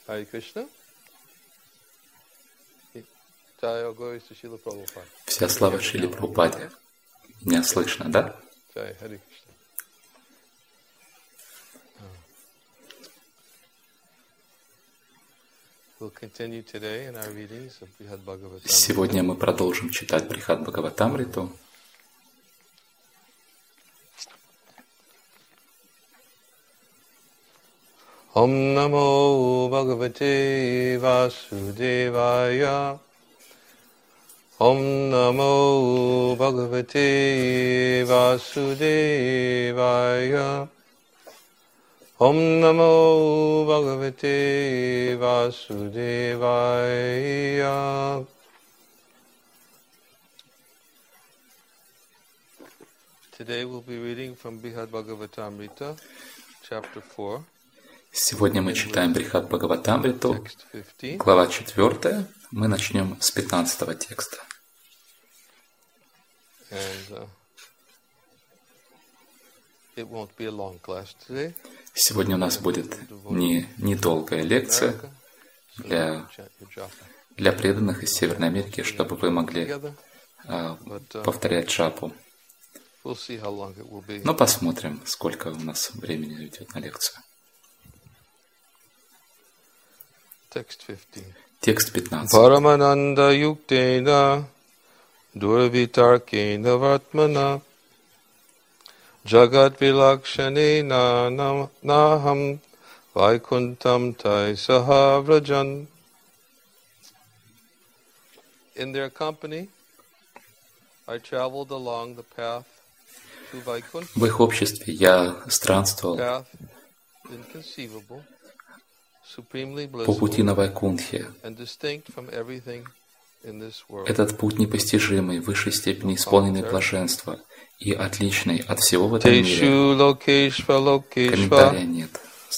Hare Krishna. Jaya Gaurista Srila Prabhupada. Вся слава Шриле Прабхупаде. Меня слышно, да? Jaya Hare Krishna. We'll continue today in our readings of Brihad Bhagavatam. Сегодня мы продолжим читать Брихад Бхагаватамриту. Om Namo Bhagavate Vasudevaya. Om Namo Bhagavate Vasudevaya. Om Namo Bhagavate Vasudevaya. Today we'll be reading from Brihad Bhagavatamrita, chapter 4. Сегодня мы читаем Брихад Бхагаватамриту, глава 4. Мы начнем с 15 текста. Сегодня у нас будет недолгая лекция для преданных из Северной Америки, чтобы вы могли повторять джапу. Но посмотрим, сколько у нас времени уйдет на лекцию. Текст 15. Парамананда юктена дурвитаркена ватмана джагат вилакшанена нахам вайкунтам тайсаха враджан. In their company, I traveled along the path to Vaikuntha. В их обществе я странствовал по пути на Вайкунтхе. Этот путь непостижимый, в высшей степени исполненный блаженства и отличный от всего в этом мире. Комментария нет.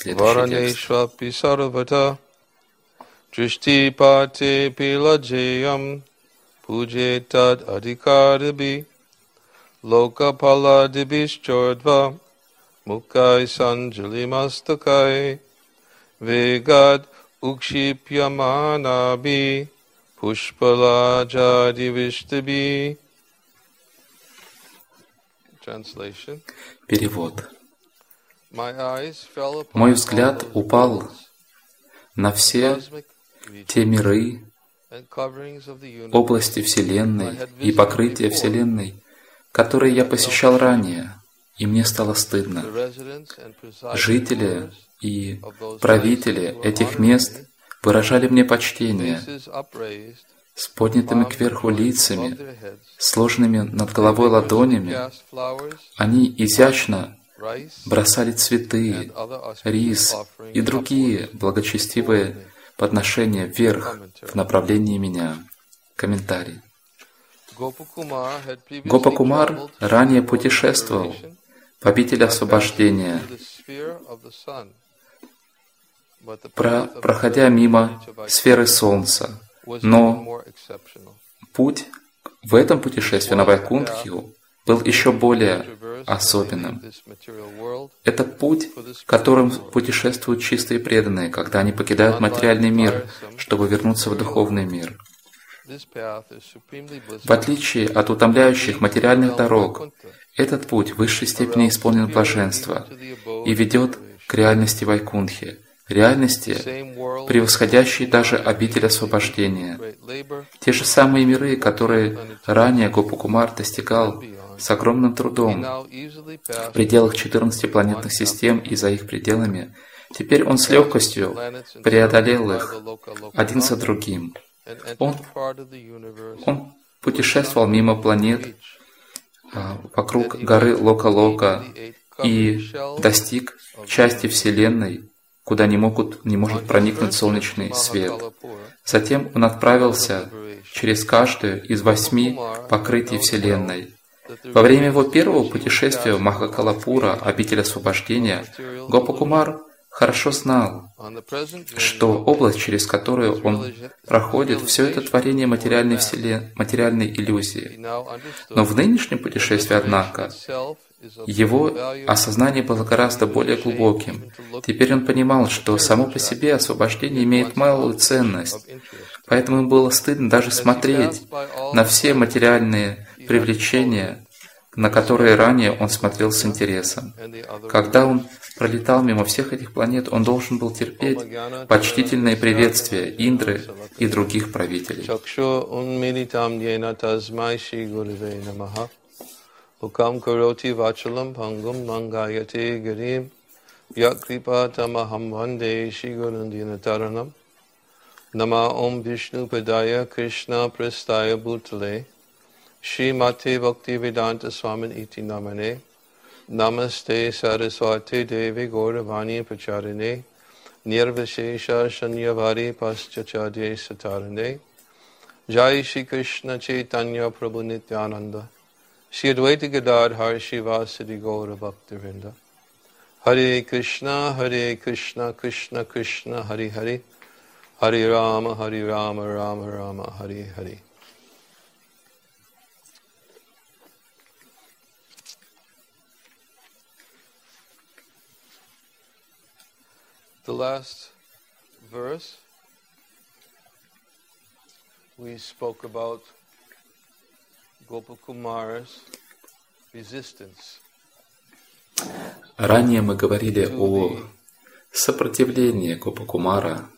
Следующий Vegad ukshipyamanabi pushpalajadi vishtabi. Translation. Перевод. Мой взгляд упал на все те миры, области Вселенной и покрытия Вселенной, которые я посещал ранее, и мне стало стыдно. Жители и правители этих мест выражали мне почтение с поднятыми кверху лицами, сложенными над головой ладонями. Они изящно бросали цветы, рис и другие благочестивые подношения вверх в направлении меня. Комментарий. Гопакумар ранее путешествовал в обитель освобождения, проходя мимо сферы Солнца. Но путь в этом путешествии на Вайкунтху был еще более особенным. Это путь, которым путешествуют чистые преданные, когда они покидают материальный мир, чтобы вернуться в духовный мир. В отличие от утомляющих материальных дорог, этот путь в высшей степени исполнен блаженства и ведет к реальности Вайкунтхи, реальности, превосходящей даже обитель освобождения. Те же самые миры, которые ранее Гопакумар достигал с огромным трудом в пределах 14 планетных систем и за их пределами, теперь он с легкостью преодолел их один за другим. Он путешествовал мимо планет вокруг горы Лока-Лока и достиг части Вселенной, куда не может проникнуть солнечный свет. Затем он отправился через каждую из 8 покрытий Вселенной. Во время его первого путешествия в Махакалапура, обитель освобождения, Гопакумар хорошо знал, что область, через которую он проходит, все это творение материальной иллюзии. Но в нынешнем путешествии, однако, Его осознание было гораздо более глубоким. Теперь он понимал, что само по себе освобождение имеет малую ценность. Поэтому ему было стыдно даже смотреть на все материальные привлечения, на которые ранее он смотрел с интересом. Когда он пролетал мимо всех этих планет, он должен был терпеть почтительные приветствия Индры и других правителей. Ukam karoti vachalam pangum mangayate garim yakripa tamaham vande shigurundinataranam nama om vishnu padaya krishna prastaya bhutale Srimate Bhaktivedanta Swamin iti namane Namaste Saraswati Devi Gauravani Pacharine Nirvishesha Shanyavari Paschachadye Satarane Jai Shri Krishna Chaitanya Prabhu Nityananda Shri Advaita Gadadhar Shivasadi Gaura Bhaktivinda Hare Krishna Krishna Krishna Hare Hare Hare Rama Rama Rama Hare Hare. The last verse we spoke about Gopakumara's resistance. Ранее мы говорили о сопротивлении Гопакумара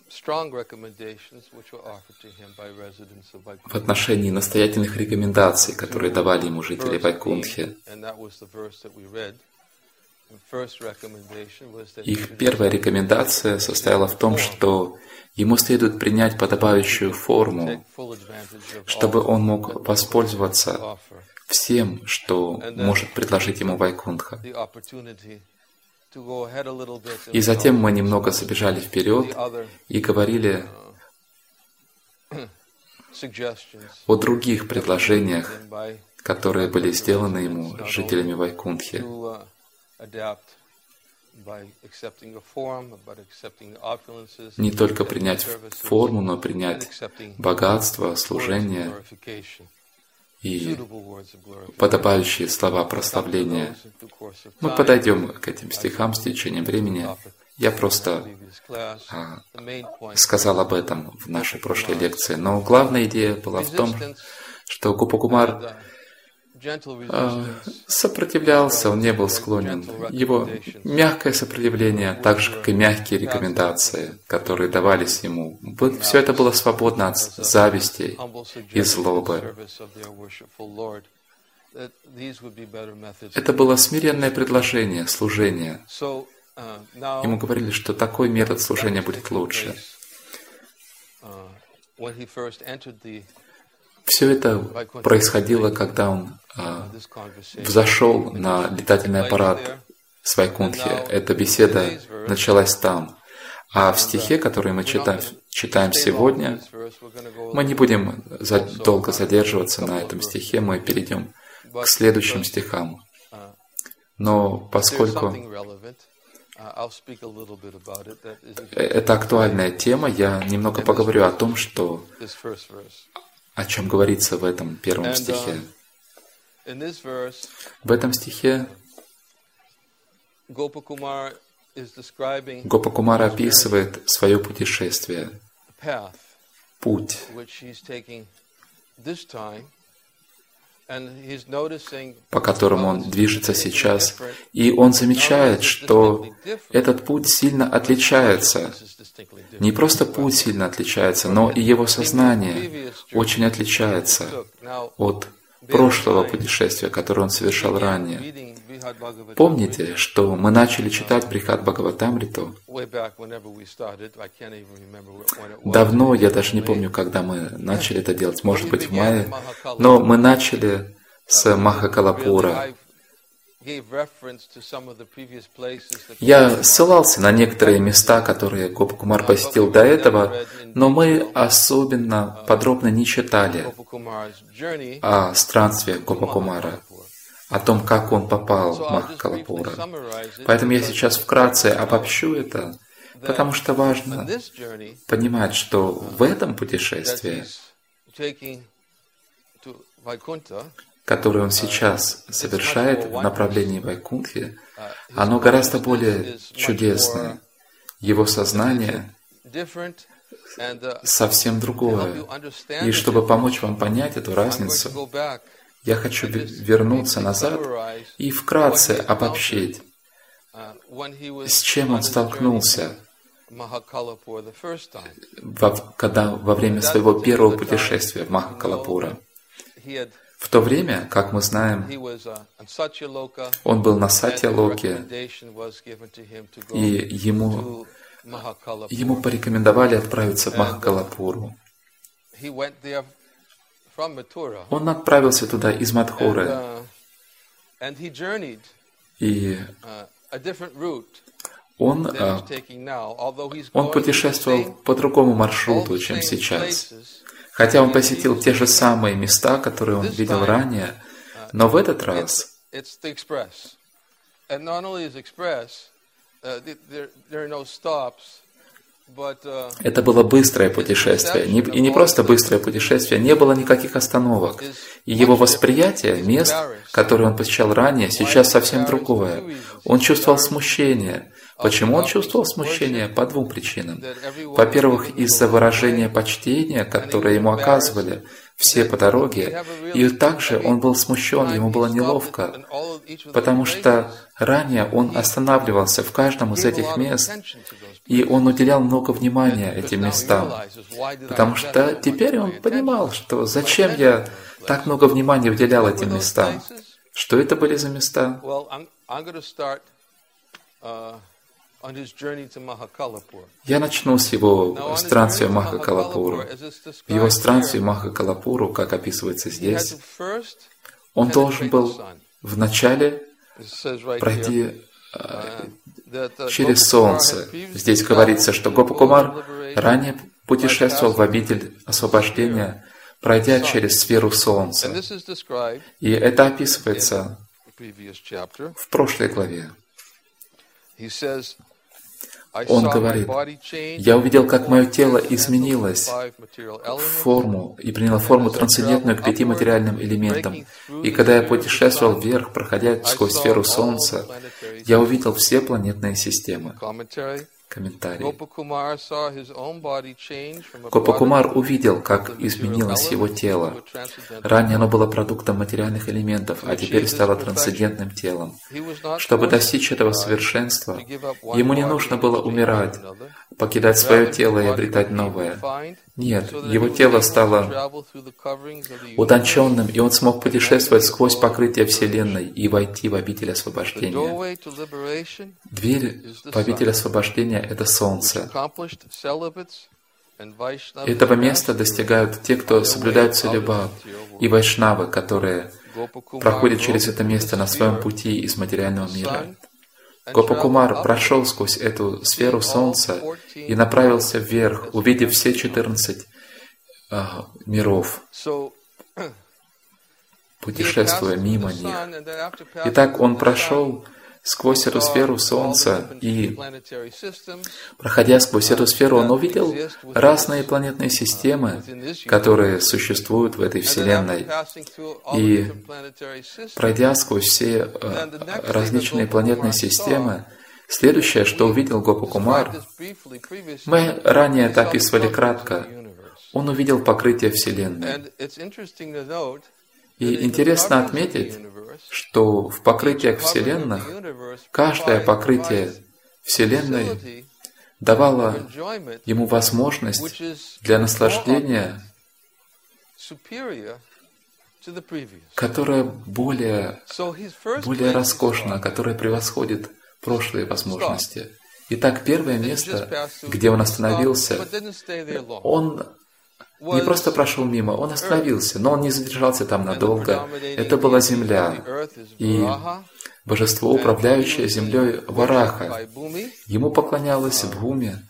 в отношении настоятельных рекомендаций, которые давали ему жители Вайкунтхи. Их первая рекомендация состояла в том, что ему следует принять подобающую форму, чтобы он мог воспользоваться всем, что может предложить ему Вайкунтха. И затем мы немного забежали вперед и говорили о других предложениях, которые были сделаны ему жителями Вайкунтхи. Не только принять форму, но принять богатство, служение и подобающие слова прославления. Мы подойдем к этим стихам с течением времени. Я просто сказал об этом в нашей прошлой лекции. Но главная идея была в том, что Гопакумар сопротивлялся, он не был склонен. Его мягкое сопротивление, так же, как и мягкие рекомендации, которые давались ему, все это было свободно от зависти и злобы. Это было смиренное предложение, служение. Ему говорили, что такой метод служения будет лучше. Все это происходило, когда он взошел на летательный аппарат с Вайкунтхи. Эта беседа началась там. А в стихе, который мы читаем сегодня, мы не будем долго задерживаться на этом стихе, мы перейдем к следующим стихам. Но поскольку это актуальная тема, я немного поговорю о том, о чем говорится в этом первом стихе. В этом стихе Гопакумар описывает свое путешествие, путь, по которому он движется сейчас, и он замечает, что этот путь сильно отличается. Не просто путь сильно отличается, но и его сознание очень отличается от прошлого путешествия, которое он совершал ранее. Помните, что мы начали читать Брихад Бхагаватамриту? Давно, я даже не помню, когда мы начали это делать, может быть, в мае, но мы начали с Махакалапура. Я ссылался на некоторые места, которые Гопакумар посетил до этого, но мы особенно подробно не читали о странствиях Гопакумара, о том, как он попал в Махакалапура. Поэтому я сейчас вкратце обобщу это, потому что важно понимать, что в этом путешествии которое он сейчас совершает в направлении Вайкунтхи, оно гораздо более чудесное. Его сознание совсем другое. И чтобы помочь вам понять эту разницу, я хочу вернуться назад и вкратце обобщить, с чем он столкнулся, когда во время своего первого путешествия в Махакалапура. В то время, как мы знаем, он был на Сатья-локе, и ему порекомендовали отправиться в Махакалапуру. Он отправился туда из Мадхуры, и он путешествовал по другому маршруту, чем сейчас. Хотя он посетил те же самые места, которые он видел ранее, но в этот раз это было быстрое путешествие. И не просто быстрое путешествие, не было никаких остановок. И его восприятие мест, которые он посещал ранее, сейчас совсем другое. Он чувствовал смущение. Почему он чувствовал смущение? По двум причинам. Во-первых, из-за выражения почтения, которое ему оказывали все по дороге, и также он был смущен, ему было неловко, потому что ранее он останавливался в каждом из этих мест, и он уделял много внимания этим местам, потому что теперь он понимал, что зачем я так много внимания уделял этим местам. Что это были за места? Я начну с его странствия в Махакалапуру. В его странстве в Махакалапуру, как описывается здесь, он должен был вначале пройти через солнце. Здесь говорится, что Гопакумар ранее путешествовал в обитель освобождения, пройдя через сферу солнца. И это описывается в прошлой главе. Он говорит: «Я увидел, как мое тело изменилось в форму и приняло форму трансцендентную к 5 материальным элементам. И когда я путешествовал вверх, проходя сквозь сферу Солнца, я увидел все планетные системы». Комментарий. Гопакумар увидел, как изменилось его тело. Ранее оно было продуктом материальных элементов, а теперь стало трансцендентным телом. Чтобы достичь этого совершенства, ему не нужно было умирать, покидать свое тело и обретать новое. Нет, его тело стало утонченным, и он смог путешествовать сквозь покрытие Вселенной и войти в обитель освобождения. Дверь в обитель освобождения — это Солнце. Этого места достигают те, кто соблюдают целибат, и вайшнавы, которые проходят через это место на своем пути из материального мира. Гопакумар прошел сквозь эту сферу Солнца и направился вверх, увидев все 14 миров, путешествуя мимо них. Итак, он прошел сквозь эту сферу Солнца, и, проходя сквозь эту сферу, он увидел разные планетные системы, которые существуют в этой Вселенной. И, пройдя сквозь все различные планетные системы, следующее, что увидел Гопакумар, мы ранее это описывали кратко, он увидел покрытие Вселенной. И интересно отметить, что в покрытиях Вселенных каждое покрытие Вселенной давало ему возможность для наслаждения, которая более роскошна, которая превосходит прошлые возможности. Итак, первое место, где он остановился, он не просто прошел мимо, он остановился, но он не задержался там надолго. Это была земля, и божество, управляющее землей Вараха. Ему поклонялась Бхуми.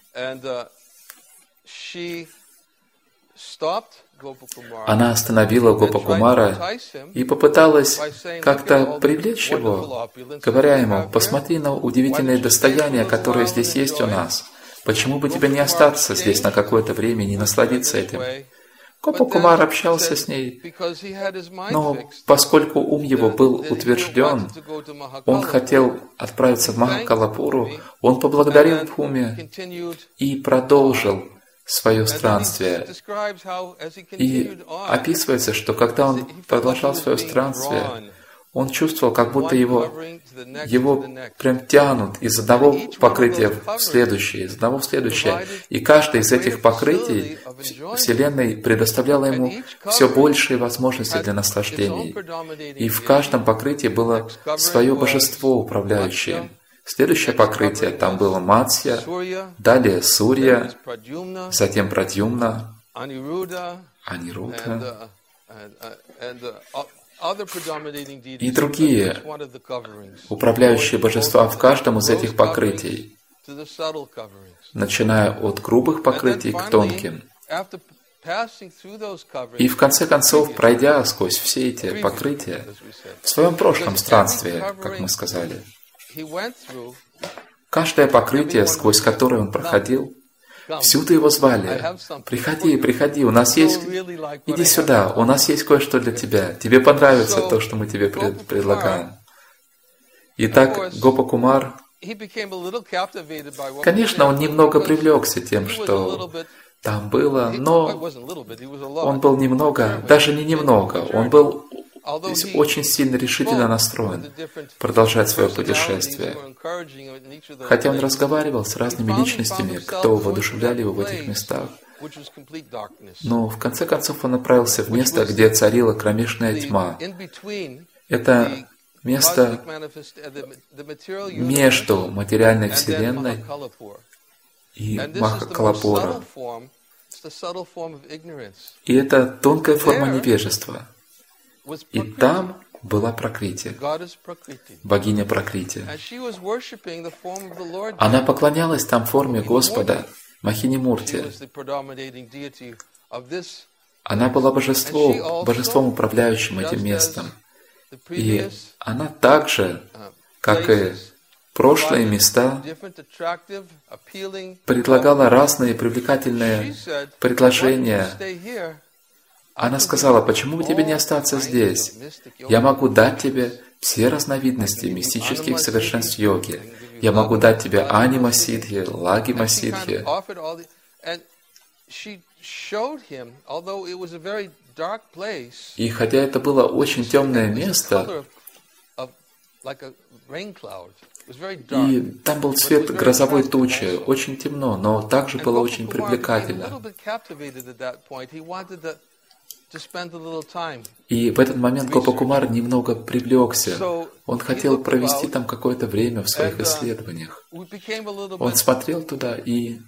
Она остановила Гопакумара и попыталась как-то привлечь его, говоря ему: «Посмотри на удивительные достояния, которые здесь есть у нас. Почему бы тебе не остаться здесь на какое-то время и не насладиться этим?» Гопакумар общался с ней, но поскольку ум его был утвержден, он хотел отправиться в Махакалапуру, он поблагодарил Бхуми и продолжил свое странствие. И описывается, что когда он продолжал свое странствие, он чувствовал, как будто его прям тянут из одного покрытия в следующее, из одного в следующее. И каждое из этих покрытий Вселенной предоставляла ему все большие возможности для наслаждений. И в каждом покрытии было свое божество управляющее. Следующее покрытие, там было Матсья, далее Сурья, затем Прадьюмна, Анирудха и другие управляющие божества в каждом из этих покрытий, начиная от грубых покрытий к тонким. И в конце концов, пройдя сквозь все эти покрытия, в своем прошлом странстве, как мы сказали, каждое покрытие, сквозь которое он проходил, всюду его звали. Приходи, приходи, у нас есть... Иди сюда, у нас есть кое-что для тебя. Тебе понравится то, что мы тебе предлагаем. Итак, Гопакумар, конечно, он немного привлекся тем, что там было, но он был немного, даже не немного, он был очень сильно решительно настроен продолжать свое путешествие. Хотя он разговаривал с разными личностями, кто воодушевляли его в этих местах. Но в конце концов он направился в место, где царила кромешная тьма. Это место между материальной вселенной и Махакалапура. И это тонкая форма невежества. И там была Пракрити, богиня Пракрити. Она поклонялась там форме Господа, Махини-мурти. Она была божеством, управляющим этим местом. И она также, как и прошлые места, предлагала разные привлекательные предложения. Она сказала: почему бы тебе не остаться здесь? Я могу дать тебе все разновидности мистических совершенств йоги. Я могу дать тебе анима-сидхи, лагима-сидхи. И хотя это было очень темное место, и там был цвет грозовой тучи, очень темно, но также было очень привлекательно. И в этот момент Гопакумар немного привлекся. Он хотел провести там какое-то время в своих исследованиях. Он смотрел туда и...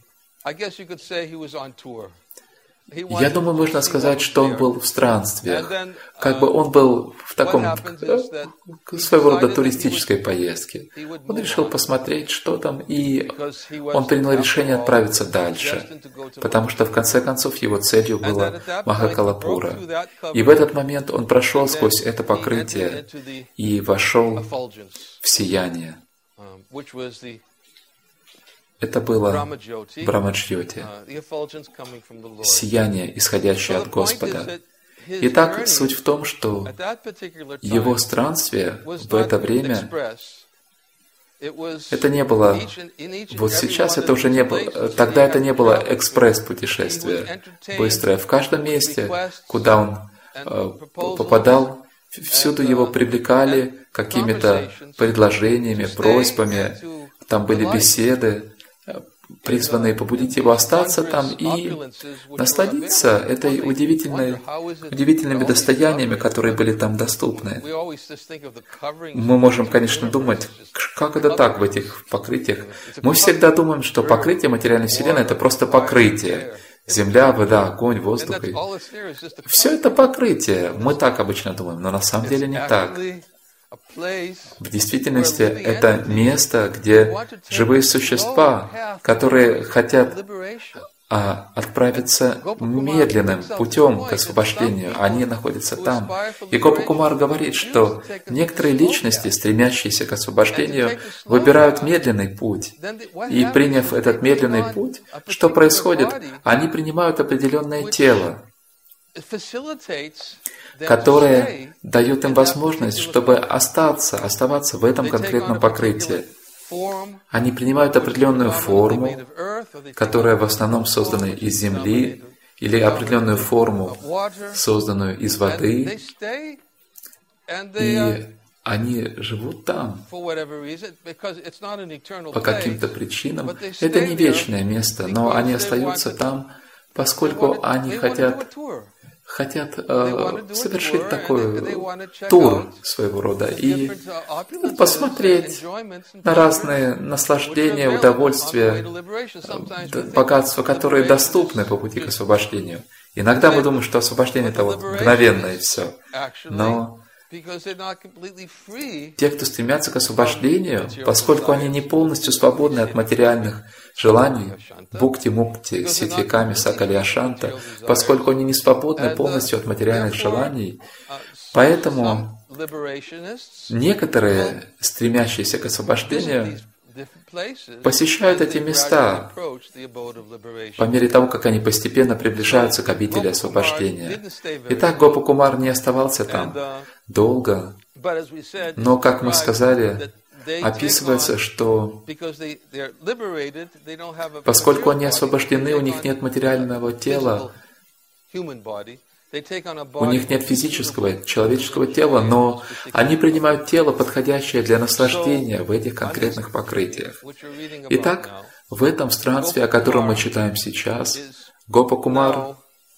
Я думаю, можно сказать, что он был в странствиях. Как бы он был в таком, своего рода туристической поездке. Он решил посмотреть, что там, и он принял решение отправиться дальше. Потому что, в конце концов, его целью была Махакалапура. И в этот момент он прошел сквозь это покрытие и вошел в сияние. Это было Брамаджьоти, сияние, исходящее от Господа. Итак, суть в том, что его странствие в это время, это не было, вот сейчас это уже не было, тогда это не было экспресс-путешествие быстрое. В каждом месте, куда он попадал, всюду его привлекали какими-то предложениями, просьбами, там были беседы, призванные побудить его остаться там и насладиться этой удивительными достояниями, которые были там доступны. Мы можем, конечно, думать, как это так в этих покрытиях. Мы всегда думаем, что покрытие материальной вселенной — это просто покрытие. Земля, вода, огонь, воздух. Все это покрытие. Мы так обычно думаем, но на самом деле не так. В действительности это место, где живые существа, которые хотят отправиться медленным путем к освобождению, они находятся там. И Гопакумар говорит, что некоторые личности, стремящиеся к освобождению, выбирают медленный путь. И приняв этот медленный путь, что происходит? Они принимают определенное тело. которое дает им возможность, чтобы оставаться в этом конкретном покрытии. Они принимают определенную форму, которая в основном создана из земли, или определенную форму, созданную из воды, и они живут там по каким-то причинам. Это не вечное место, но они остаются там, поскольку они хотят совершить такой тур своего рода и посмотреть на разные наслаждения, удовольствия, богатства, которые доступны по пути к освобождению. Иногда мы думаем, что освобождение — это вот мгновенное и все. Но те, кто стремятся к освобождению, поскольку они не полностью свободны от материальных желаний, бхукти-мукти, ситвиками, сакали ашанта, поскольку они не свободны полностью от материальных желаний, поэтому некоторые, стремящиеся к освобождению, посещают эти места по мере того, как они постепенно приближаются к обители освобождения. Итак, Гопакумар не оставался там долго, но, как мы сказали, описывается, что поскольку они освобождены, у них нет материального тела, у них нет физического, человеческого тела, но они принимают тело, подходящее для наслаждения в этих конкретных покрытиях. Итак, в этом странстве, о котором мы читаем сейчас, Гопакумар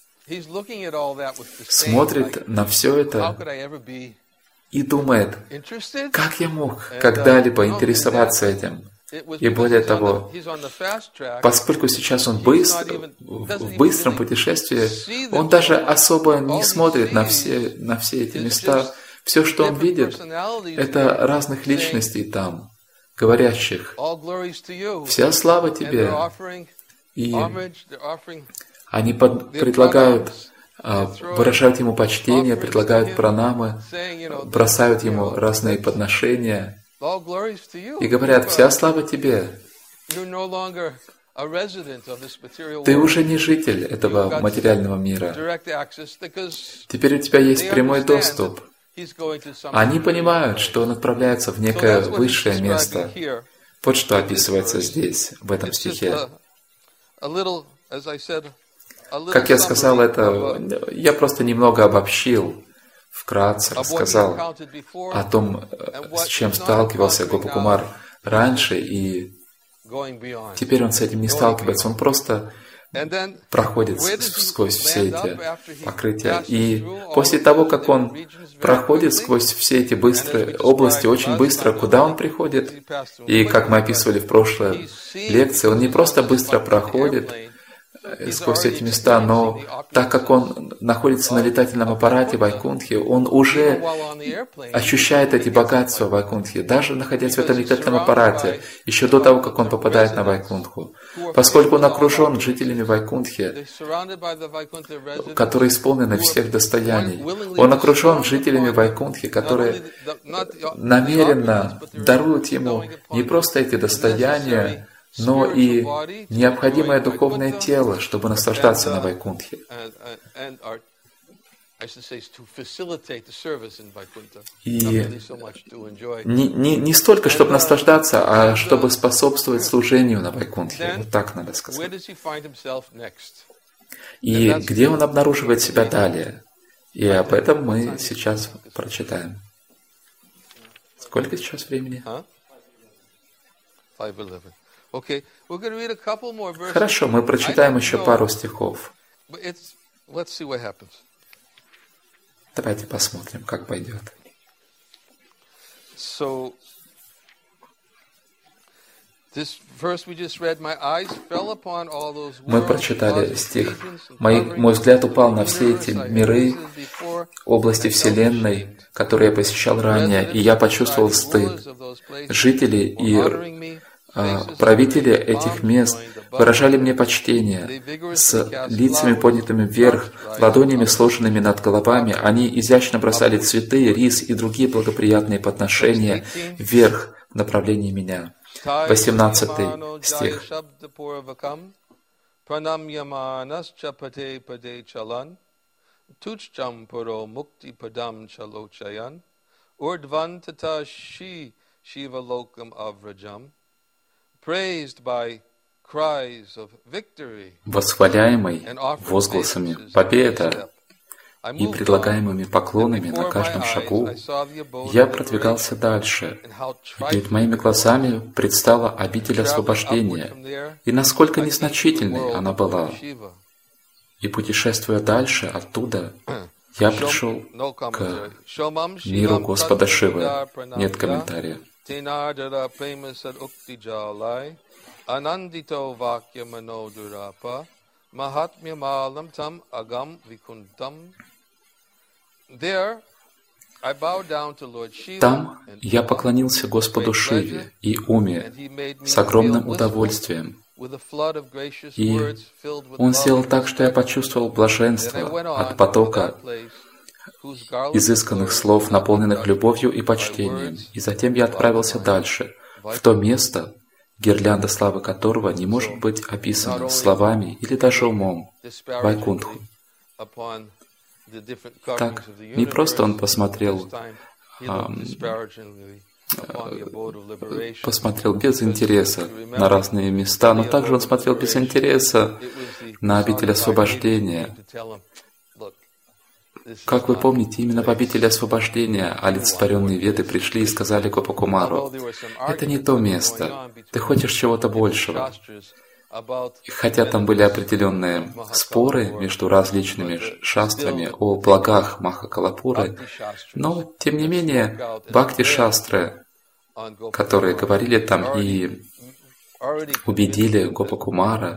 смотрит на все это и думает, как я мог когда-либо интересоваться этим. И более того, поскольку сейчас он в быстром путешествии, он даже особо не смотрит на все эти места. Все, что он видит, это разных личностей там, говорящих: «Вся слава тебе». И они предлагают, выражают ему почтение, предлагают пранамы, бросают ему разные подношения и говорят: «Вся слава тебе». Ты уже не житель этого материального мира. Теперь у тебя есть прямой доступ. Они понимают, что он отправляется в некое высшее место. Вот что описывается здесь, в этом стихе. Как я сказал, я просто немного обобщил, вкратце рассказал о том, с чем сталкивался Гопакумар раньше, и теперь он с этим не сталкивается, он просто проходит сквозь все эти покрытия. И после того, как он проходит сквозь все эти быстрые области, очень быстро, куда он приходит, и как мы описывали в прошлой лекции, он не просто быстро проходит сквозь эти места, но так как он находится на летательном аппарате Вайкунтхи, он уже ощущает эти богатства Вайкунтхи, даже находясь в этом летательном аппарате, еще до того, как он попадает на Вайкунтху. Поскольку он окружен жителями Вайкунтхи, которые исполнены всех достояний, он окружен жителями Вайкунтхи, которые намеренно даруют ему не просто эти достояния, но и необходимое духовное тело, чтобы наслаждаться на Вайкунтхе. И не столько, чтобы наслаждаться, а чтобы способствовать служению на Вайкунтхе. Вот так надо сказать. И где он обнаруживает себя далее? И об этом мы сейчас прочитаем. Сколько сейчас времени? Хорошо, мы прочитаем еще пару стихов. Давайте посмотрим, как пойдет. Мы прочитали стих. Мой взгляд упал на все эти миры, области Вселенной, которые я посещал ранее, и я почувствовал стыд. Жители и правители этих мест выражали мне почтение. С лицами поднятыми вверх, ладонями сложенными над головами, они изящно бросали цветы, рис и другие благоприятные подношения вверх в направлении меня. 18 стих. tuchcham puro mukti padam chalochayan urdvantata shiva lokam avrajam, praised by cries of victory, восхваляемый возгласами победа и предлагаемыми поклонами на каждом шагу, я продвигался дальше, и перед моими глазами предстала обитель освобождения, и насколько незначительной она была. И путешествуя дальше оттуда, я пришел к миру Господа Шивы. Нет комментария. Там я поклонился Господу Шиве и Уме с огромным удовольствием. И Он сделал так, что я почувствовал блаженство от потока изысканных слов, наполненных любовью и почтением. И затем я отправился дальше, в то место, гирлянда славы которого не может быть описана словами или даже умом, Вайкунтху. Так, не просто он посмотрел без интереса на разные места, но также он смотрел без интереса на обитель освобождения. Как вы помните, именно в обители освобождения олицетворенные веды пришли и сказали Гопакумару: «Это не то место, ты хочешь чего-то большего». Хотя там были определенные споры между различными шастрами о благах Махакалапуры, но, тем не менее, бхакти-шастры, которые говорили там и убедили Гопакумара,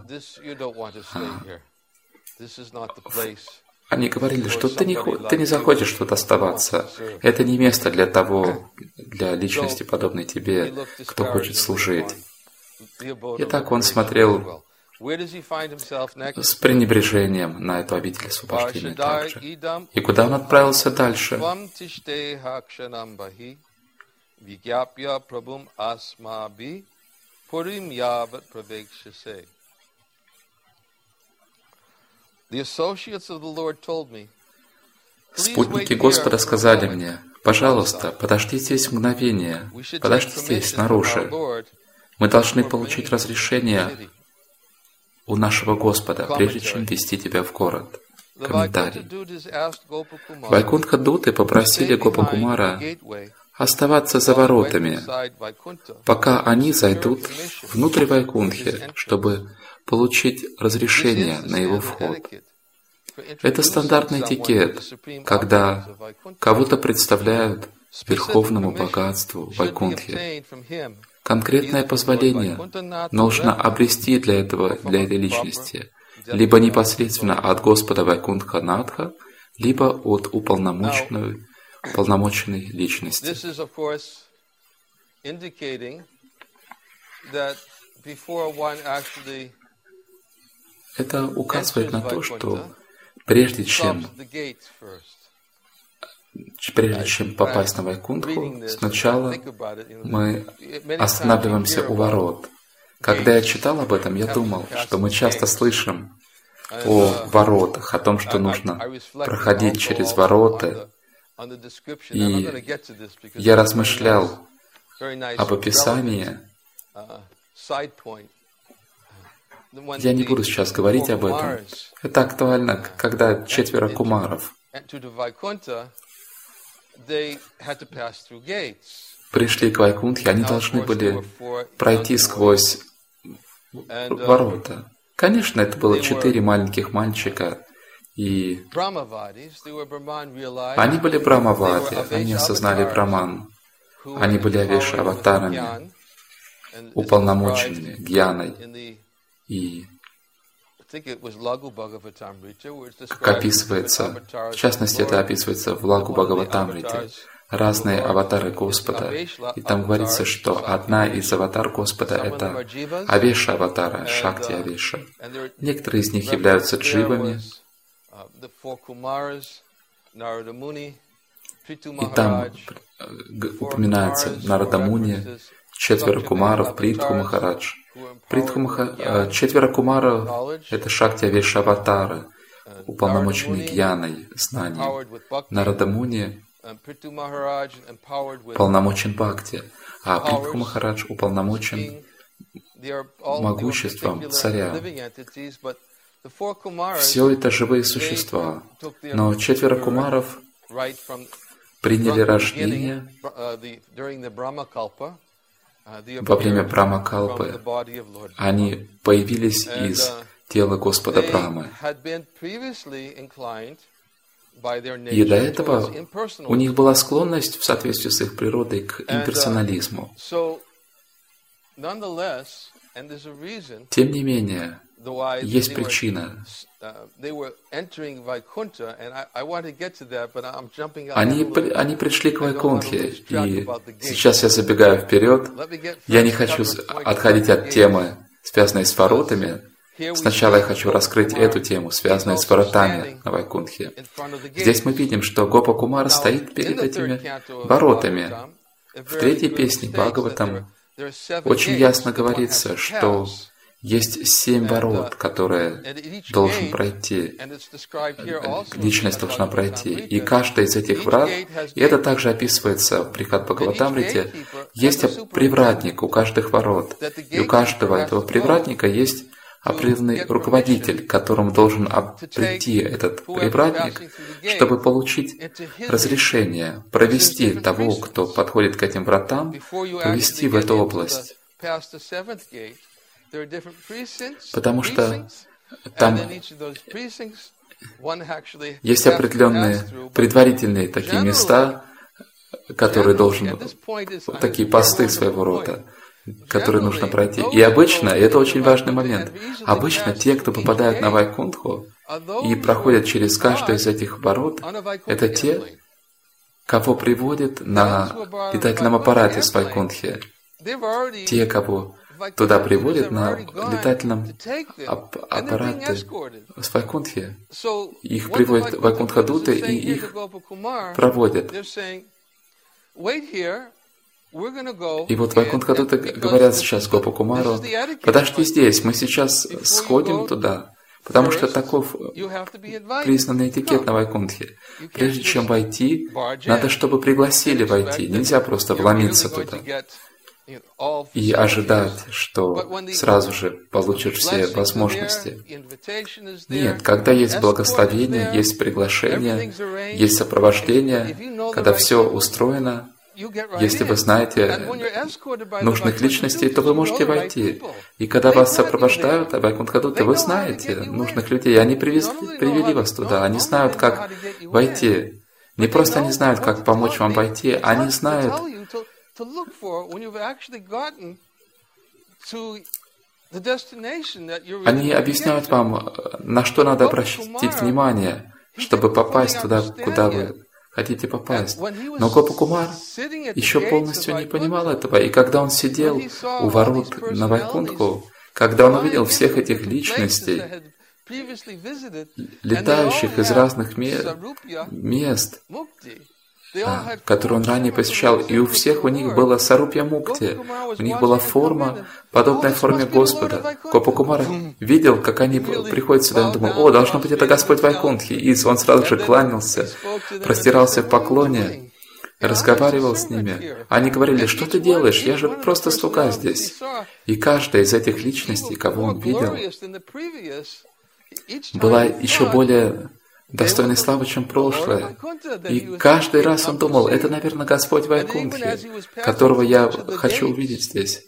они говорили, что ты не захочешь тут оставаться. Это не место для личности, подобной тебе, кто хочет служить. И так он смотрел с пренебрежением на эту обитель освобождения также. И куда он отправился дальше? Спутники Господа сказали мне: «Пожалуйста, подожди здесь мгновение, подожди здесь, снаружи. Мы должны получить разрешение у нашего Господа, прежде чем вести тебя в город». Комментарий. Вайкунтха Дуты попросили Гопакумара оставаться за воротами, пока они зайдут внутрь Вайкунтхи, чтобы получить разрешение на его вход. Это стандартный этикет, когда кого-то представляют верховному богатству Вайкунтхи. Конкретное позволение нужно обрести для этой личности, либо непосредственно от Господа Вайкунтха-Надха, либо от уполномоченной личности. Это указывает на то, что прежде чем попасть на Вайкунтху, сначала мы останавливаемся у ворот. Когда я читал об этом, я думал, что мы часто слышим о воротах, о том, что нужно проходить через ворота. И я размышлял об описании. Я не буду сейчас говорить об этом. Это актуально, когда 4 кумаров пришли к Вайкунтхе, они должны были пройти сквозь ворота. Конечно, это было 4 маленьких мальчика, и они были брамавади, они осознали браман, они были авеша-аватарами, уполномоченными гьяной. И как описывается, в частности, это описывается в Лагу Бхагаватамрите, разные аватары Господа. И там говорится, что одна из аватар Господа — это Авеша-аватара, Шакти-авеша. Некоторые из них являются дживами. И там упоминается Нарадамуни, 4 кумаров, Притху Махарадж. 4 кумаров — это Шакти-авеша-аватары. уполномоченный гьяной, знанием. Нарада Муни уполномочен бхакти, а Притху Махарадж уполномочен могуществом царя. Все это живые существа, но 4 кумаров приняли рождение во время Брахма-калпы. Они появились из тела Господа Брамы. И до этого у них была склонность в соответствии с их природой к имперсонализму. Тем не менее, есть причина. Они пришли к Вайкунтхе, и сейчас я забегаю вперед. Я не хочу отходить от темы, связанной с воротами. Сначала я хочу раскрыть эту тему, связанную с воротами на Вайкунтхе. Здесь мы видим, что Гопа Кумар стоит перед этими воротами. В 3-й песне Бхагаватам очень ясно говорится, что есть 7 ворот, которые должен пройти, личность должна пройти. И каждая из этих врат, и это также описывается в Брихат Бхагаватамрите, есть привратник у каждых ворот. И у каждого этого привратника есть определенный руководитель, к которому должен прийти этот привратник, чтобы получить разрешение провести того, кто подходит к этим вратам, провести в эту область. Потому что там есть определенные предварительные такие места, которые должны, такие посты своего рода, которые нужно пройти. И обычно, и это очень важный момент, обычно те, кто попадают на Вайкунтху и проходят через каждый из этих ворот, это те, кого приводят на летательном аппарате с Вайкунтхи. Те, кого туда приводят на летательном аппарате с Вайкунтхи. Их приводят в Вайкунтха-дуты и их проводят. И вот Вайкунтха-дуты говорят сейчас Гопа Кумару: подожди здесь, мы сейчас сходим туда, потому что таков признанный этикет на Вайкунтхе. Прежде чем войти, надо, чтобы пригласили войти. Нельзя просто вломиться туда и ожидать, что сразу же получишь все возможности. Нет, когда есть благословение, есть приглашение, есть сопровождение, когда все устроено, если вы знаете нужных личностей, то вы можете войти. И когда вас сопровождают в Вайкунтха-дуты, вы знаете нужных людей, они привели вас туда, они знают, как войти. Не просто они знают, как помочь вам войти, они знают, они объясняют вам, на что надо обратить внимание, чтобы попасть туда, куда вы хотите попасть. Но Гопа Кумар еще полностью не понимал этого. И когда он сидел у ворот на Вайкунтху, когда он увидел всех этих личностей, летающих из разных мест, которые он ранее посещал, и у всех у них было Сарупья Мукти, у них была форма, подобная форме Господа. Гопа Кумар видел, как они приходят сюда, он думал: о, должно быть, это Господь Вайкунтхи. И он сразу же кланялся, простирался в поклоне, разговаривал с ними. Они говорили: что ты делаешь? Я же просто слуга здесь. И каждая из этих личностей, кого он видел, была еще более достойной славы, чем прошлое. И каждый раз он думал: это, наверное, Господь Вайкунтхи, которого я хочу увидеть здесь.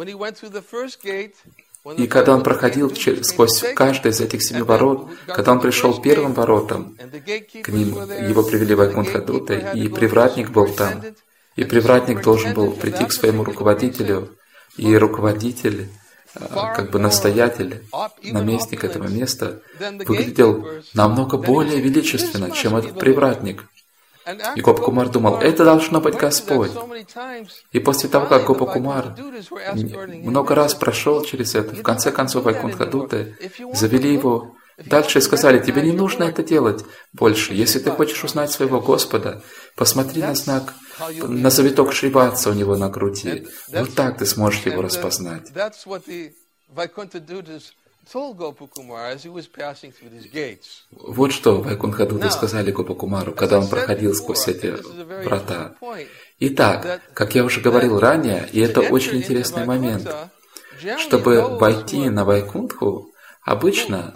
И когда он проходил сквозь каждый из этих 7 ворот, когда он пришел первым воротам, к ним его привели в Вайкунтха-дуты, и привратник был там. И привратник должен был прийти к своему руководителю, и руководитель, как бы настоятель, наместник этого места, выглядел намного более величественно, чем этот привратник. И Гопа Кумар думал: это должно быть Господь. И после того, как Гопа Кумар много раз прошел через это, в конце концов Вайкунтха-дуты завели его дальше и сказали: тебе не нужно это делать больше. Если ты хочешь узнать своего Господа, посмотри на знак, на завиток Шриватса у него на груди. Вот так ты сможешь его распознать. Вот что Вайкунтха-дуты сказали Гопакумару, когда он проходил сквозь эти врата. Итак, как я уже говорил ранее, и это очень интересный момент, чтобы войти на Вайкунтху, обычно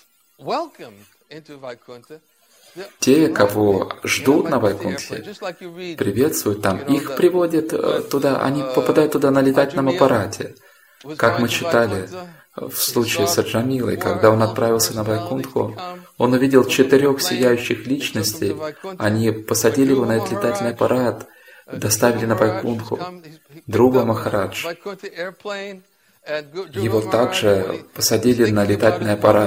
те, кого ждут на Вайкунтхе, приветствуют там, их приводят туда, они попадают туда на летательном аппарате. Как мы читали в случае с Аджамилой, когда он отправился на Вайкунтху, он увидел 4 сияющих личностей, они посадили его на этот летательный аппарат, доставили на Вайкунтху. Друга Махарадж, его также посадили на летательный аппарат.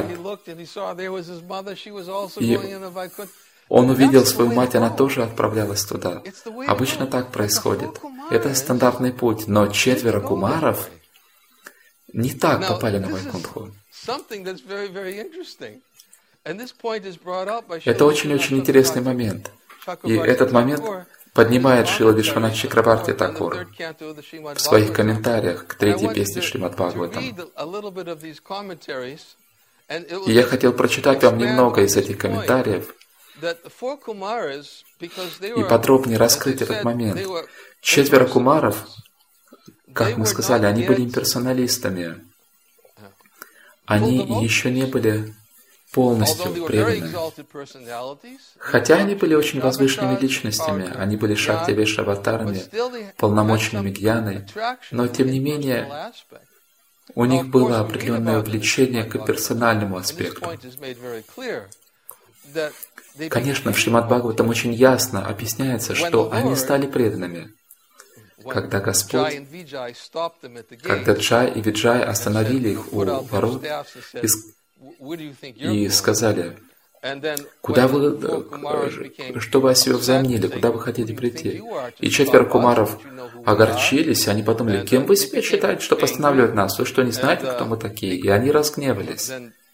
И он увидел свою мать, она тоже отправлялась туда. Обычно так происходит. Это стандартный путь, но 4 кумаров не так попали на Вайкунтху. Это очень-очень интересный момент. И этот момент поднимает Шрила Вишванат Чакрабарти Такур в своих комментариях к 3-й песне Шримад Бхагаватам. И я хотел прочитать вам немного из этих комментариев и подробнее раскрыть этот момент. 4 кумаров, как мы сказали, они были имперсоналистами. Они еще не были полностью преданы. Хотя они были очень возвышенными личностями, они были Шакти-Вешаватарами, полномочными гьяной, но тем не менее у них было определенное влечение к персональному аспекту. Конечно, в Шримад Бхагаватам очень ясно объясняется, что они стали преданными. Когда Господь, когда Джай и Виджай остановили их у ворот и сказали: «Куда вы, что вы о себе взомнили, куда вы хотите прийти?» И 4 кумаров огорчились, они подумали: «Кем вы себя считаете, что постанавливает нас? Вы что, не знаете, кто мы такие?» И они разгневались.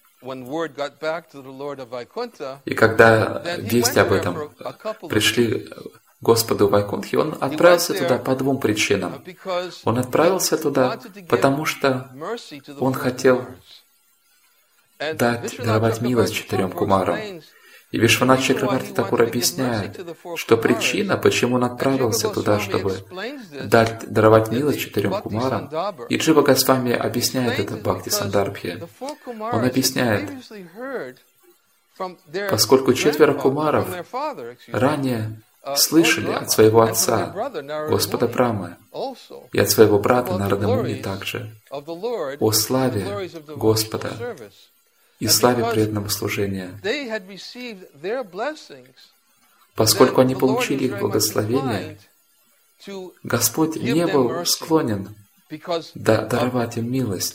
И когда весть об этом пришли Господу Вайкунтхе, он отправился туда по 2 причинам. Он отправился туда, потому что он хотел даровать милость 4 кумарам. И Вишванат Чакрабарти Такур объясняет, что причина, почему он отправился туда, чтобы даровать милость 4 кумарам, и Джива Госвами объясняет это в Бхакти Сандарбхе. Он объясняет, поскольку 4 кумаров ранее слышали от своего отца, Господа Брамы, и от своего брата Нарада Муни также о славе Господа и славе преданного служения. Поскольку они получили их благословение, Господь не был склонен даровать им милость,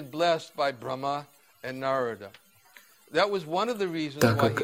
так как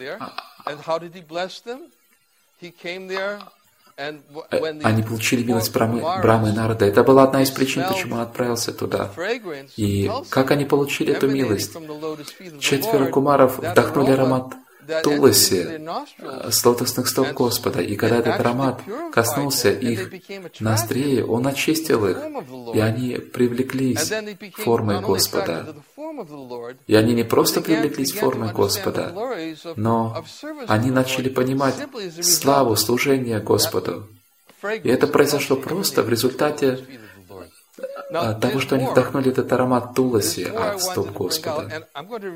они получили милость Брамы и Нарады. Это была одна из причин, почему он отправился туда. И как они получили эту милость? 4 кумаров вдохнули аромат Туласи с лотосных стоп Господа. И когда этот аромат коснулся их ноздрей, он очистил их. И они привлеклись формой Господа. И они не просто привлеклись формой Господа, но они начали понимать славу служения Господу. И это произошло просто в результате того, что они вдохнули этот аромат Туласи от стоп Господа.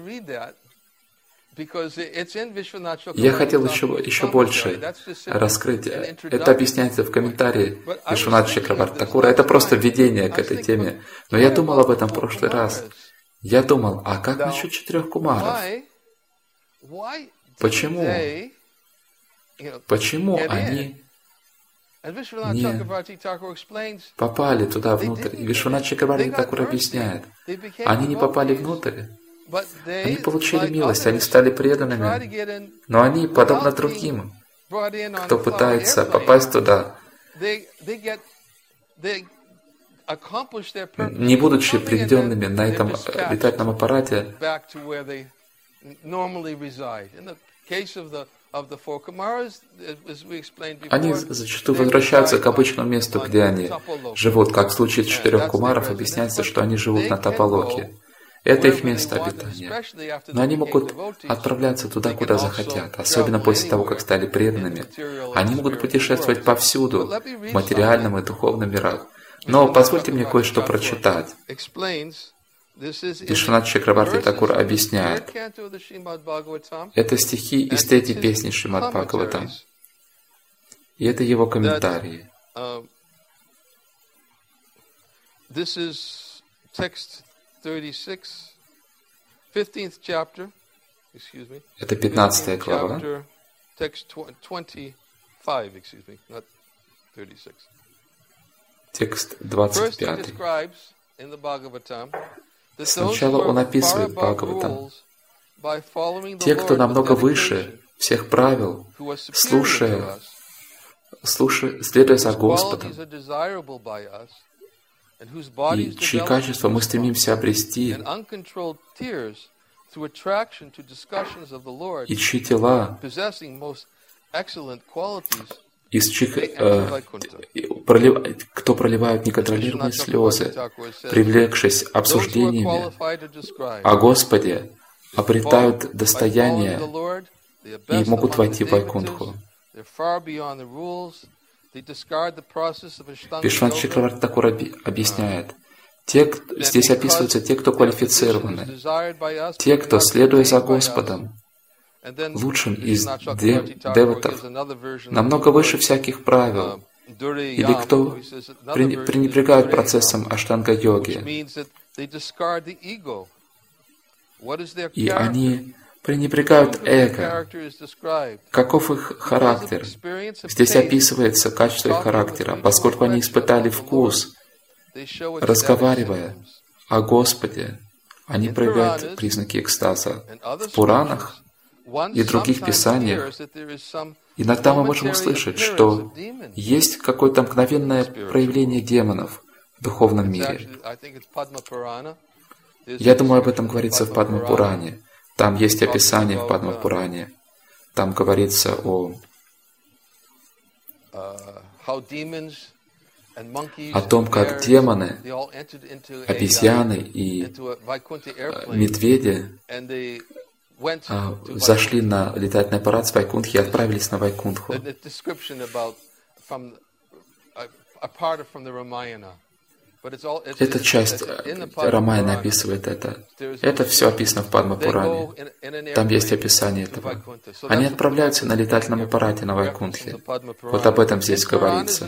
Я хотел еще больше раскрыть. Это объясняется в комментарии Вишванат Чакрабарти Такура. Это просто введение к этой теме. Но я думал об этом в прошлый раз. Я думал, а как насчет 4 кумаров? Почему они не попали туда внутрь? И Вишванат Чакрабарти Такур объясняет. Они не попали внутрь. Они получили милость, они стали преданными, но они, подобно другим, кто пытается попасть туда, не будучи приведенными на этом летательном аппарате, они зачастую возвращаются к обычному месту, где они живут. Как в случае 4 кумаров объясняется, что они живут на Тапалоке. Это их место обитания. Но они могут отправляться туда, куда захотят, особенно после того, как стали преданными. Они могут путешествовать повсюду, в материальном и духовном мирах. Но позвольте мне кое-что прочитать. Вишванат Чакраварти Такур объясняет. Это стихи из третьей песни Шримад Бхагаватам. И это его комментарии. This is text 36, 15th chapter, excuse me. Это 15 глава. Text 25, excuse me, not 36. Текст 25. Сначала он описывает Бхагаватам. Те, кто намного выше всех правил, следуя за Господом, и чьи качества мы стремимся обрести, и чьи тела, из чьих, кто проливают неконтролируемые слезы, привлекшись обсуждениями о Господе, обретают достояние и могут войти в Вайкунтху. Вишванат Чакраварти Такур объясняет, здесь описываются те, кто квалифицированы, те, кто, следуя за Господом, лучшим из деватов, намного выше всяких правил, или кто пренебрегает процессом аштанга-йоги. И они пренебрегают эго. Каков их характер? Здесь описывается качество их характера, поскольку они испытали вкус, разговаривая о Господе, они проявляют признаки экстаза. В Пуранах и других писаниях иногда мы можем услышать, что есть какое-то мгновенное проявление демонов в духовном мире. Я думаю, об этом говорится в Падма-пуране. Там есть описание в Падма-пуране. Там говорится о том, как демоны, обезьяны и медведи зашли на летательный аппарат с Вайкунтхи и отправились на Вайкунтху. Эта часть Рамаяна описывает это. Это все описано в Падма-пуране. Там есть описание этого. Они отправляются на летательном аппарате на Вайкунтхе. Вот об этом здесь говорится.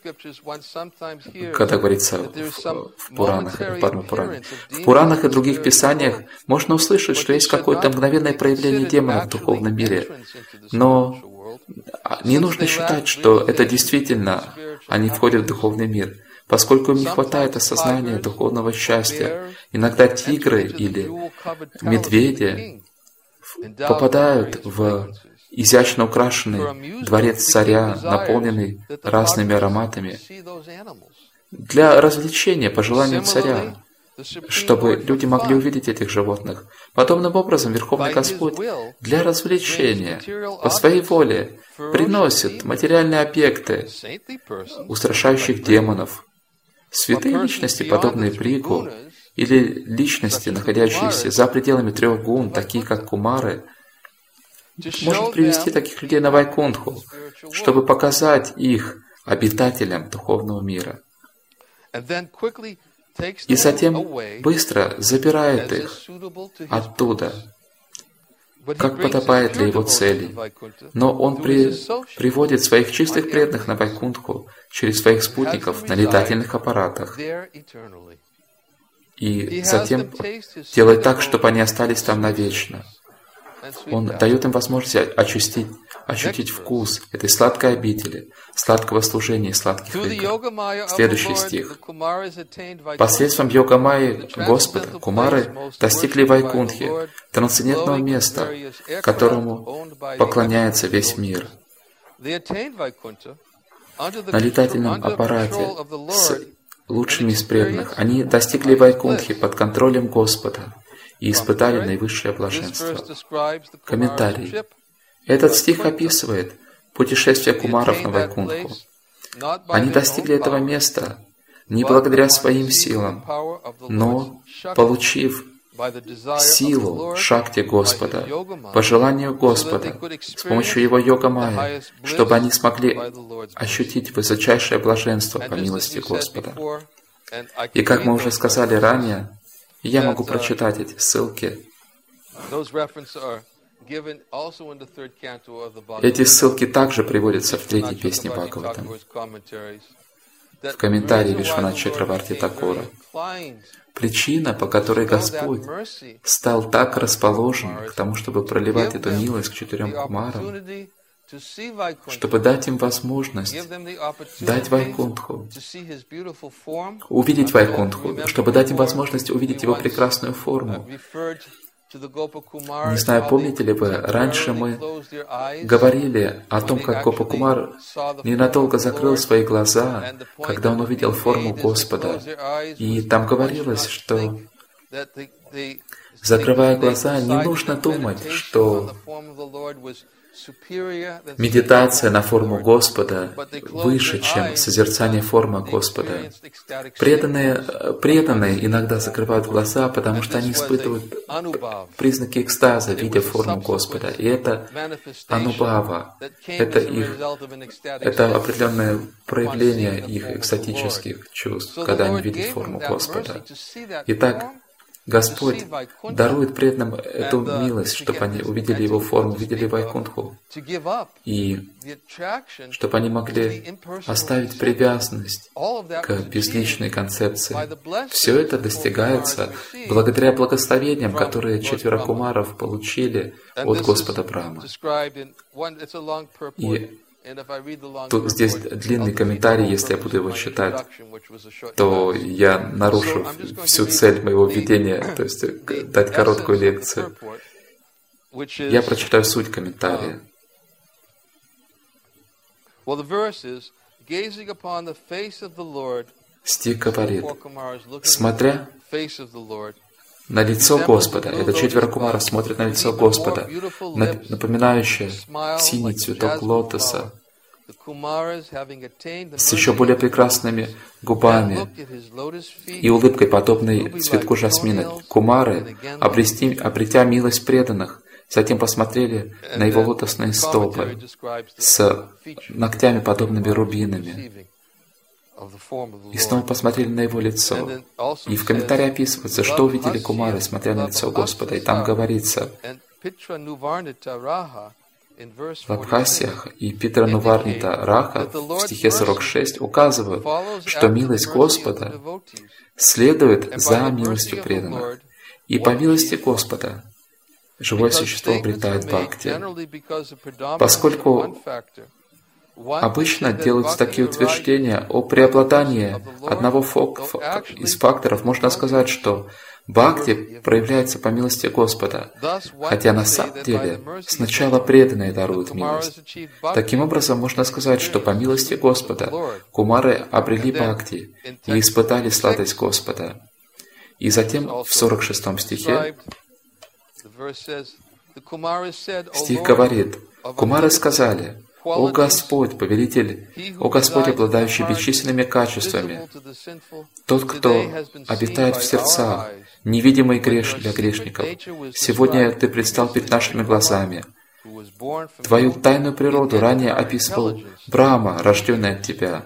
Когда говорится в Пуранах, в Падма-пуране. В Пуранах и других писаниях можно услышать, что есть какое-то мгновенное проявление демонов в духовном мире. Но не нужно считать, что это действительно они входят в духовный мир. Поскольку им не хватает осознания духовного счастья, иногда тигры или медведи попадают в изящно украшенный дворец царя, наполненный разными ароматами, для развлечения по желанию царя, чтобы люди могли увидеть этих животных. Подобным образом Верховный Господь для развлечения по своей воле приносит материальные объекты, устрашающих демонов. Святые личности, подобные Бригу, или личности, находящиеся за пределами 3 гун, такие как Кумары, может привести таких людей на Вайкунтху, чтобы показать их обитателям духовного мира. И затем быстро забирает их оттуда, как подобает для его цели. Но он приводит своих чистых преданных на Вайкунтху через своих спутников на летательных аппаратах. И затем делает так, чтобы они остались там навечно. Он дает им возможность ощутить вкус этой сладкой обители, сладкого служения и сладких игр. Следующий стих. Посредством йога-майи Господа Кумары достигли Вайкунтхи, трансцендентного места, которому поклоняется весь мир. На летательном аппарате с лучшими из преданных они достигли Вайкунтхи под контролем Господа и испытали наивысшее блаженство. Комментарий. Этот стих описывает путешествие кумаров на Вайкунтху. Они достигли этого места не благодаря своим силам, но получив силу шакти Господа, по желанию Господа, с помощью Его йога-майя, чтобы они смогли ощутить высочайшее блаженство по милости Господа. И как мы уже сказали ранее, я могу прочитать эти ссылки. Эти ссылки также приводятся в третьей песне Бхагаватам, в комментарии Вишванат Чакраварти Такура. Причина, по которой Господь стал так расположен к тому, чтобы проливать эту милость к 4 кумарам, чтобы дать им возможность дать Вайкунтху, увидеть Вайкунтху, чтобы дать им возможность увидеть его прекрасную форму. Не знаю, помните ли вы, раньше мы говорили о том, как Гопакумар ненадолго закрыл свои глаза, когда он увидел форму Господа. И там говорилось, что, закрывая глаза, не нужно думать, что медитация на форму Господа выше, чем созерцание формы Господа. Преданные иногда закрывают глаза, потому что они испытывают признаки экстаза, видя форму Господа. И это анубхава, это определенное проявление их экстатических чувств, когда они видят форму Господа. Итак, Господь дарует преданным эту милость, чтобы они увидели Его форму, увидели Вайкунтху, и чтобы они могли оставить привязанность к безличной концепции. Все это достигается благодаря благословениям, которые 4 кумаров получили от Господа Брахмы. И тут здесь длинный комментарий, если я буду его читать, то я нарушу всю цель моего введения, то есть дать короткую лекцию. Я прочитаю суть комментария. Стих говорит: «Смотря на лицо Господа», это 4 кумаров смотрят на лицо Господа, напоминающее синий цветок лотоса, с еще более прекрасными губами и улыбкой, подобной цветку жасмина. Кумары, обретя милость преданных, затем посмотрели на его лотосные стопы с ногтями, подобными рубинами, и снова посмотрели на его лицо. И в комментарии описывается, что увидели кумары, смотря на лицо Господа. И там говорится, в Абхасиях и Питра Нуварнита Раха в стихе 46 указывают, что милость Господа следует за милостью преданных. И по милости Господа живое существо обретает бхакти. Поскольку обычно делаются такие утверждения о преобладании одного из факторов, можно сказать, что бхакти проявляется по милости Господа, хотя на самом деле сначала преданные даруют милость. Таким образом, можно сказать, что по милости Господа кумары обрели бхакти и испытали сладость Господа. И затем в 46 стихе стих говорит: «Кумары сказали: О Господь, повелитель, о Господь, обладающий бесчисленными качествами, тот, кто обитает в сердцах, невидимый для грешников, сегодня Ты предстал перед нашими глазами. Твою тайную природу ранее описывал Брахма, рожденный от Тебя».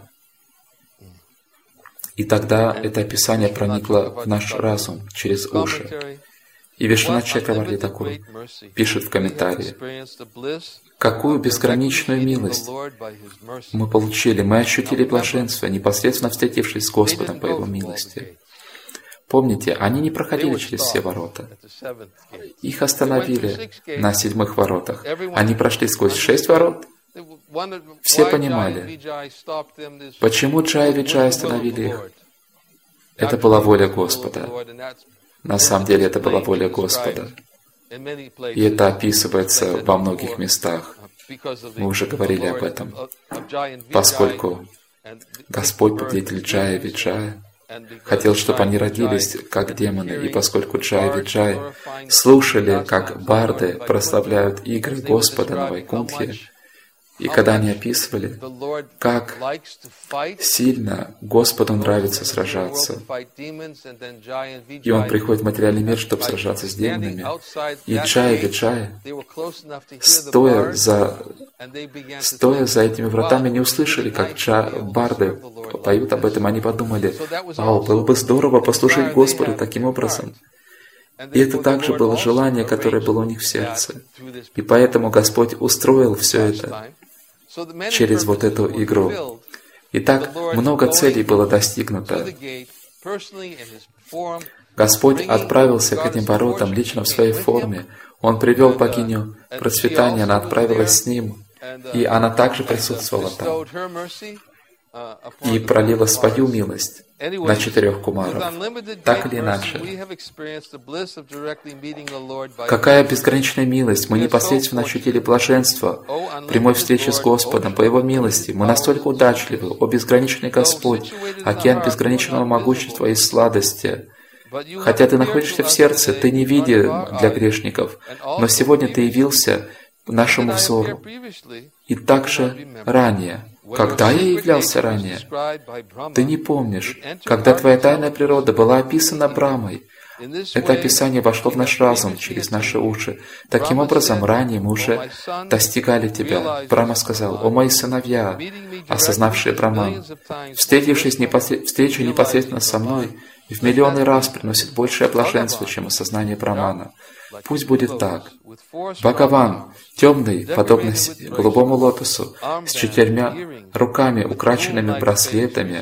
И тогда это описание проникло в наш разум через уши. И Вишванат Чакраварти Такур пишет в комментарии: «Какую безграничную милость мы получили, мы ощутили блаженство, непосредственно встретившись с Господом по Его милости». Помните, они не проходили через все ворота. Их остановили на 7 воротах. Они прошли сквозь 6 ворот. Все понимали, почему Джай и Виджай остановили их. Это была воля Господа. На самом деле это была воля Господа. И это описывается во многих местах. Мы уже говорили об этом. Поскольку Господь, повелитель Джая и Виджая, хотел, чтобы они родились как демоны, и поскольку Джай и Виджай слушали, как барды прославляют игры Господа на Вайкунтхе, И когда они описывали, как сильно Господу нравится сражаться, и Он приходит в материальный мир, чтобы сражаться с демонами, и Джая и Виджая, стоя за этими вратами, не услышали, как барды поют об этом, они подумали: «Вау, было бы здорово послужить Господу таким образом». И это также было желание, которое было у них в сердце. И поэтому Господь устроил все это через вот эту игру. Итак, много целей было достигнуто. Господь отправился к этим воротам лично в своей форме. Он привел богиню процветания, она отправилась с ним, и она также присутствовала там. И пролила свою милость на 4 кумаров. Так или иначе. Какая безграничная милость! Мы непосредственно ощутили блаженство прямой встречи с Господом по Его милости. Мы настолько удачливы, о безграничный Господь, океан безграничного могущества и сладости. Хотя Ты находишься в сердце, Ты не виден для грешников, но сегодня Ты явился нашему взору. И также ранее. Когда я являлся ранее? Ты не помнишь, когда твоя тайная природа была описана Брамой. Это описание вошло в наш разум через наши уши. Таким образом, ранее мы уже достигали Тебя. Брама сказал: «О мои сыновья, осознавшие Браман, встреча непосредственно со мной в миллионы раз приносит большее блаженство, чем осознание Брамана. Пусть будет так. Бхагаван, темный, подобно голубому лотосу, с 4 руками, украшенными браслетами,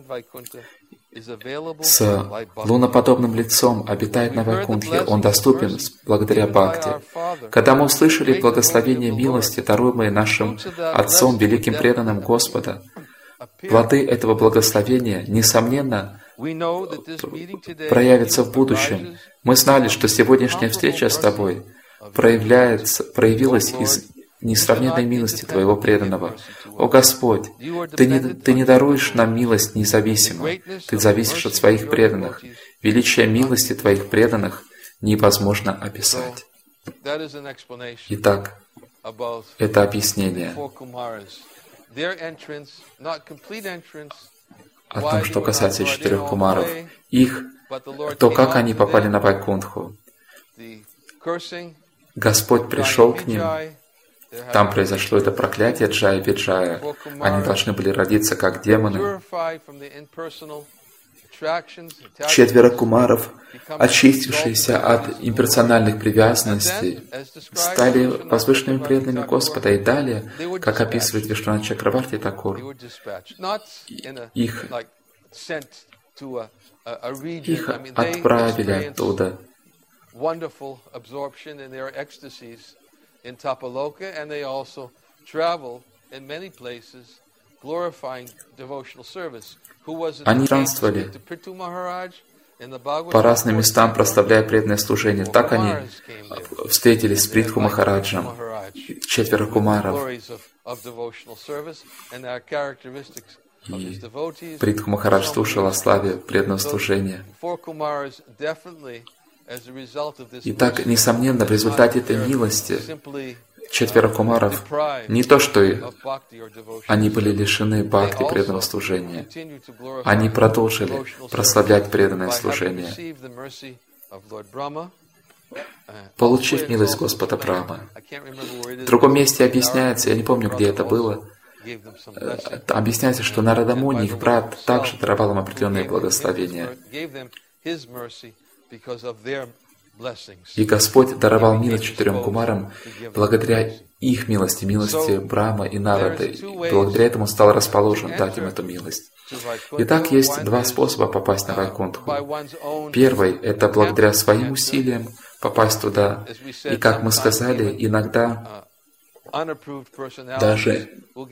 с луноподобным лицом, обитает на Вайкунтхе. Он доступен благодаря Бхакти. Когда мы услышали благословение милости, даруемые нашим Отцом, великим преданным Господа, плоды этого благословения, несомненно, проявятся в будущем. Мы знали, что сегодняшняя встреча с Тобой проявилась из несравненной милости Твоего преданного. О Господь, Ты не даруешь нам милость независимо. Ты зависишь от своих преданных. Величие милости Твоих преданных невозможно описать». Итак, это объяснение о том, что касается 4 кумаров. То, как они попали на Вайкунтху. Господь пришел к ним. Там произошло это проклятие Джая и Виджая. Они должны были родиться как демоны. 4 кумаров, очистившиеся от имперсональных привязанностей, стали возвышенными преданными Господа. И далее, как описывает Вишванат Чакраварти Такур, их отправили оттуда. Они странствовали по разным местам, прославляя преданное служение. Так они встретились с Притху Махараджем, 4 кумаров. И Притху Махарадж слушал о славе преданного служения. Итак, несомненно, в результате этой милости 4 кумаров не то, что они были лишены бхакти, преданного служения, они продолжили прославлять преданное служение, получив милость Господа Брахмы. В другом месте объясняется, я не помню, где это было, объясняется, что Нарада Муни, их брат, также даровал им определенные благословения. И Господь даровал милость 4 кумарам благодаря их милости, милости Брахмы и Нарады. И благодаря этому он стал расположен дать им эту милость. Итак, есть 2 способа попасть на Вайкунтху. Первый — это благодаря своим усилиям попасть туда. И, как мы сказали, иногда даже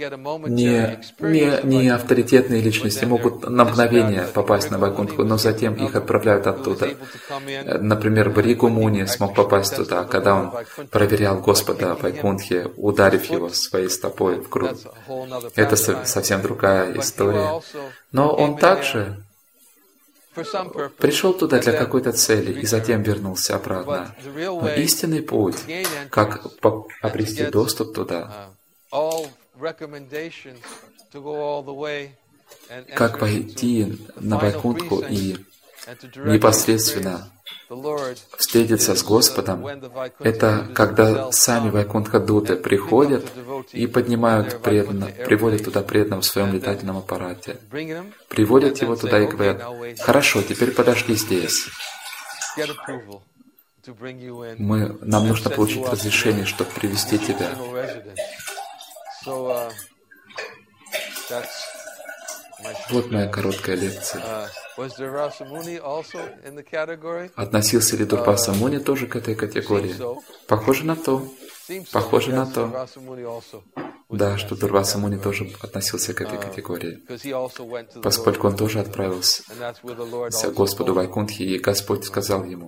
не авторитетные личности могут на мгновение попасть на Вайкунтху, но затем их отправляют оттуда. Например, Баригу Муни смог попасть туда, когда он проверял Господа в Вайкунтхе, ударив его своей стопой в грудь. Это совсем другая история. Но он также пришел туда для какой-то цели и затем вернулся обратно. Но истинный путь, как обрести доступ туда, как войти на Вайкунтху и непосредственно встретиться с Господом, это когда сами Вайкунтха-дуты приходят и поднимают преданного, приводят туда преданного в своем летательном аппарате, приводят его туда и говорят: «Хорошо, теперь подожди здесь. Нам нужно получить разрешение, чтобы привести тебя». Вот моя короткая лекция. Относился ли Дурваса Муни тоже к этой категории? Похоже на то. Похоже на то. Да, что Дурваса Муни тоже относился к этой категории, поскольку он тоже отправился к Господу Вайкунтхи, и Господь сказал ему: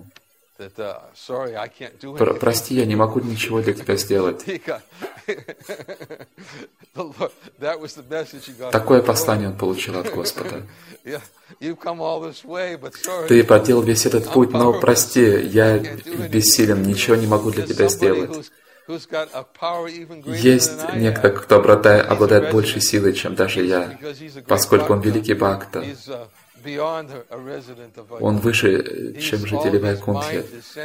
«Прости, я не могу ничего для тебя сделать». Такое послание он получил от Господа. «Ты проделал весь этот путь, но прости, я бессилен, ничего не могу для тебя сделать». Есть некто, кто обладает большей силой, чем даже я, поскольку он великий бхакта. Он выше, чем жители Вайкунтхи.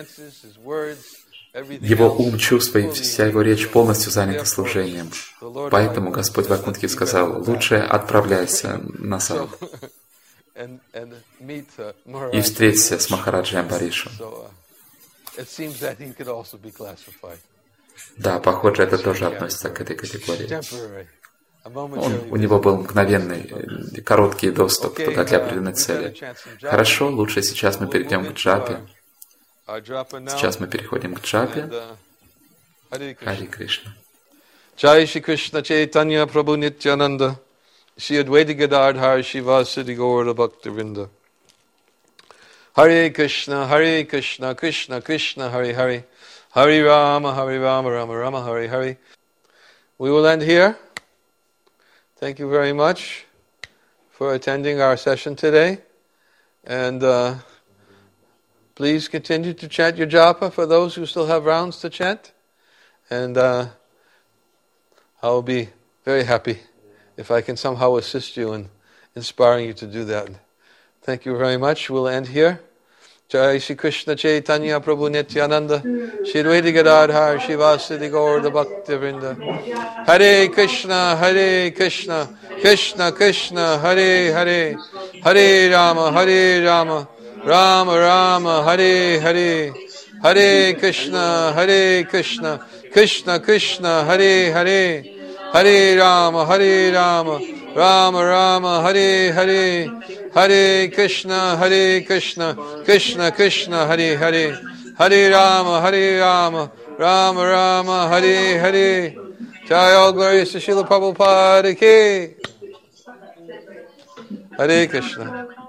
Его ум, чувства и вся его речь полностью заняты служением. Поэтому Господь Вайкунтхи сказал: «Лучше отправляйся на сад и встреться с Махараджей Амбаришем». Да, похоже, это тоже относится к этой категории. У него был мгновенный, короткий доступ туда для определенной цели. Хорошо, лучше сейчас мы перейдем к джапе. Сейчас мы переходим к джапе. Хари Кришна. Jai Shri Krishna Chaitanya Prabhu Nityananda Shri Advaita Gadadhar Shivasati Gaura Bhaktivinoda. Hare Krishna Krishna Krishna Hare Hare Hare Rama Rama Rama Hare Hare. We will end here. Thank you very much for attending our session today, and please continue to chant your japa for those who still have rounds to chant, and I'll be very happy if I can somehow assist you in inspiring you to do that. Thank you very much. We'll end here. Jai Shri Krishna Chaitanya Prabhu Nityananda Shri Advaita Gadadhar Shivasati Gaura Bhaktivinoda. Hare Krishna Krishna Krishna Hare Hare Hare Rama Rama Rama Hare Hare. Hare Krishna Krishna Krishna Hare Hare Hare Rama Rama Rama Hare Hare. Hare Krishna Krishna Krishna Hare Hare Hare Rama Rama Rama Hare Hare. Jai all glories to Srila Prabhupada ki. Hare Krishna.